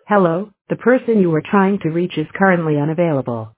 Hello, the person you are trying to reach is currently unavailable.